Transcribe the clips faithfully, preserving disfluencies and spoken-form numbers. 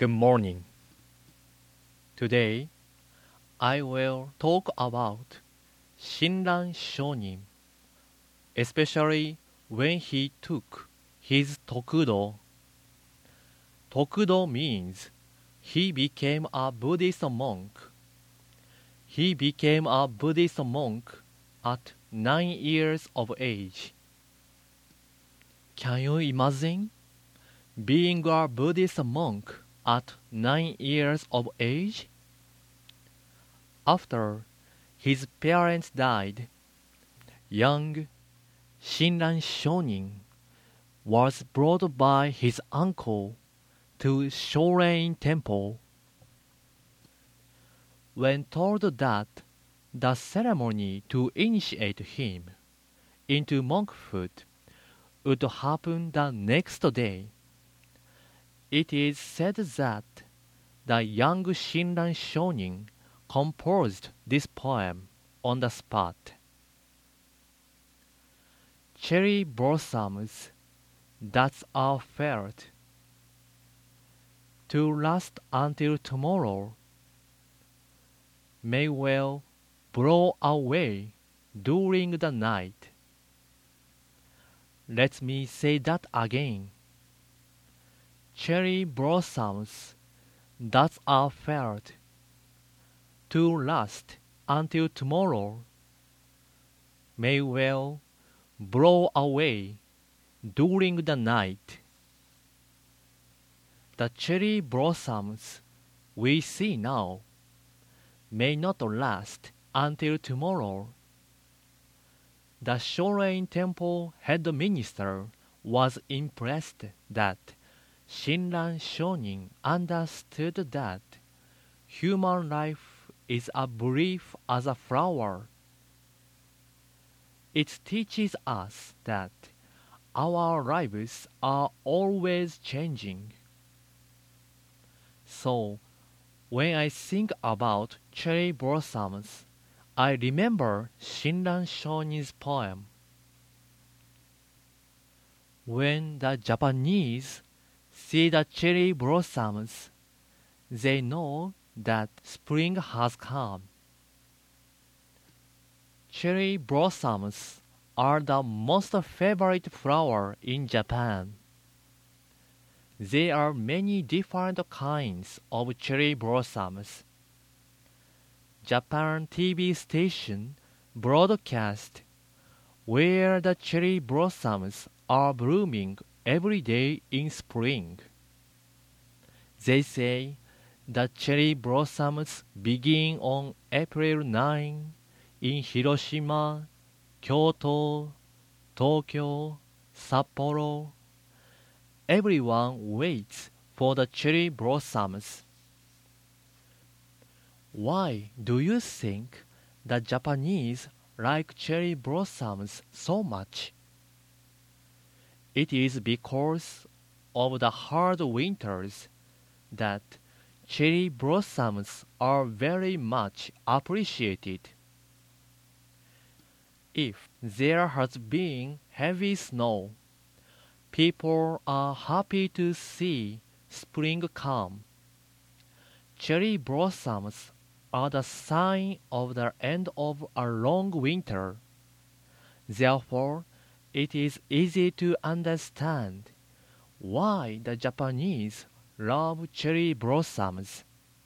Good morning. Today, I will talk about Shinran Shonin, especially when he took his Tokudo. Tokudo means he became a Buddhist monk. He became a Buddhist monk at nine years of age. Can you imagine being a Buddhist monk at nine years of age? After his parents died, young Shinran Shonin was brought by his uncle to Shorein Temple. When told that the ceremony to initiate him into monkhood would happen the next day, it is said that the young Shinran Shonin composed this poem on the spot. Cherry blossoms that are felt to last until tomorrow may well blow away during the night. Let me say that again. Cherry blossoms that are felt to last until tomorrow may well blow away during the night. The cherry blossoms we see now may not last until tomorrow. The Shorein Temple head minister was impressed that Shinran Shonin understood that human life is as brief as a flower. It teaches us that our lives are always changing. So, when I think about cherry blossoms, I remember Shinran Shonin's poem. When the Japanese see the cherry blossoms, they know that spring has come. Cherry blossoms are the most favorite flower in Japan. There are many different kinds of cherry blossoms. Japan T V station broadcast where the cherry blossoms are blooming every day in spring. They say the cherry blossoms begin on April ninth in Hiroshima, Kyoto, Tokyo, Sapporo. Everyone waits for the cherry blossoms. Why do you think the Japanese like cherry blossoms so much? It is because of the hard winters that cherry blossoms are very much appreciated. If there has been heavy snow, people are happy to see spring come. Cherry blossoms are the sign of the end of a long winter. Therefore, it is easy to understand why the Japanese love cherry blossoms.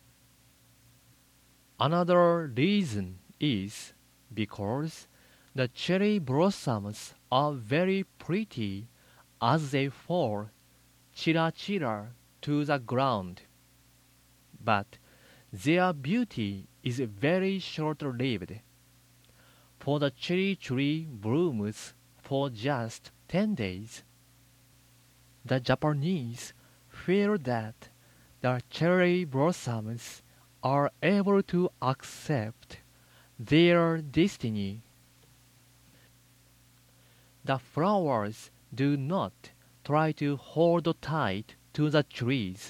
Another reason is because the cherry blossoms are very pretty as they fall chira chira to the ground. But their beauty is very short-lived, for the cherry tree blooms for just ten days. The Japanese feel that the cherry blossoms are able to accept their destiny. The flowers do not try to hold tight to the trees.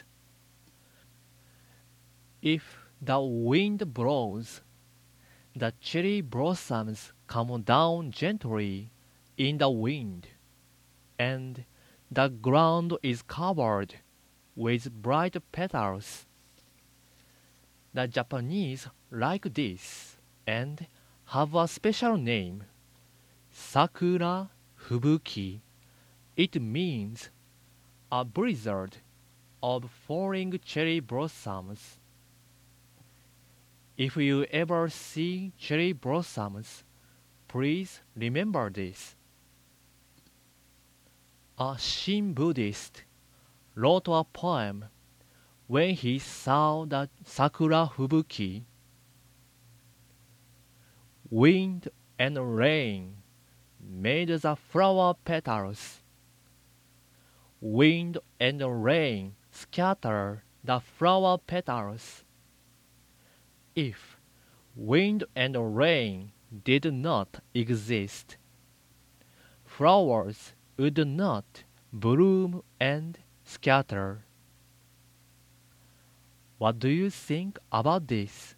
If the wind blows, the cherry blossoms come down gently in the wind, and the ground is covered with bright petals. The Japanese like this and have a special name, Sakura Fubuki. It means a blizzard of falling cherry blossoms. If you ever see cherry blossoms, please remember this. A Shin Buddhist wrote a poem when he saw the Sakura Fubuki. Wind and rain made the flower petals. Wind and rain scatter the flower petals. If wind and rain did not exist, flowers would not bloom and scatter. What do you think about this?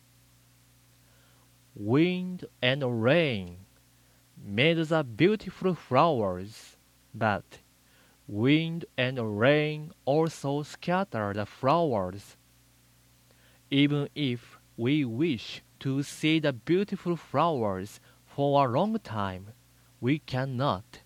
Wind and rain made the beautiful flowers, but wind and rain also scatter the flowers. Even if we wish to see the beautiful flowers for a long time, we cannot.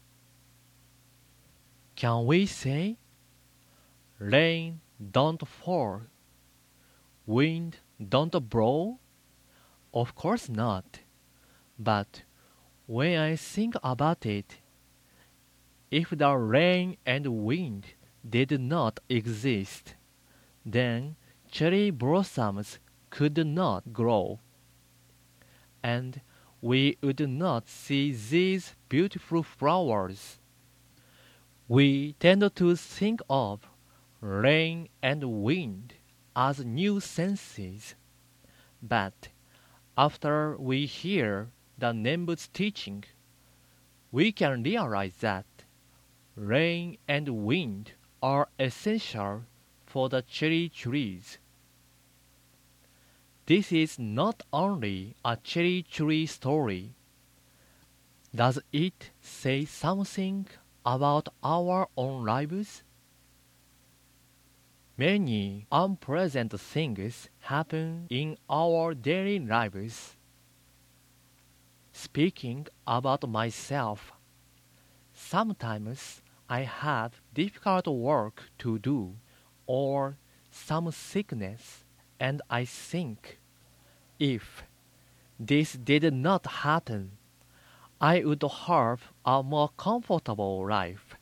Can we say, rain don't fall, wind don't blow? Of course not. But when I think about it, if the rain and wind did not exist, then cherry blossoms could not grow, and we would not see these beautiful flowers. We tend to think of rain and wind as nuisances, but after we hear the Nembutsu teaching, we can realize that rain and wind are essential for the cherry trees. This is not only a cherry tree story. Does it say something about our own lives? Many unpleasant things happen in our daily lives. Speaking about myself, sometimes I have difficult work to do or some sickness, and I think, if this did not happen, I would have a more comfortable life.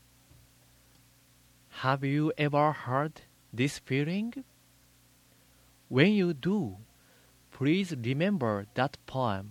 Have you ever heard this feeling? When you do, please remember that poem.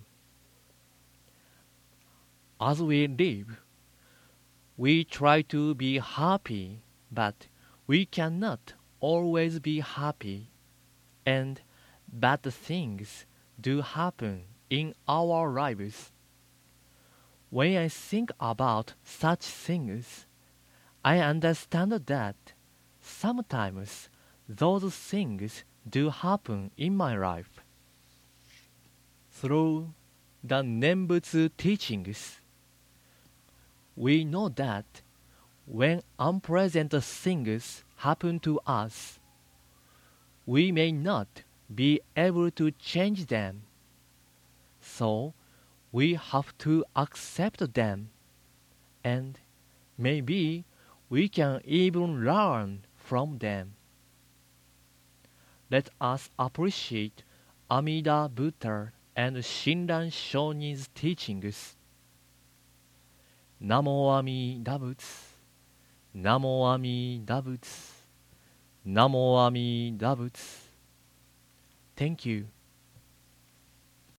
As we live, we try to be happy, but we cannot always be happy, and bad things do happen in our lives. When I think about such things, I understand that sometimes those things do happen in my life. Through the Nembutsu teachings, we know that when unpleasant things happen to us, we may not be able to change them. So we have to accept them, and maybe we can even learn from them. Let us appreciate Amida Buddha and Shinran Shonin's teachings. Namo Amida Butsu, Namo Amida Butsu, Namo Amida Butsu. Thank you.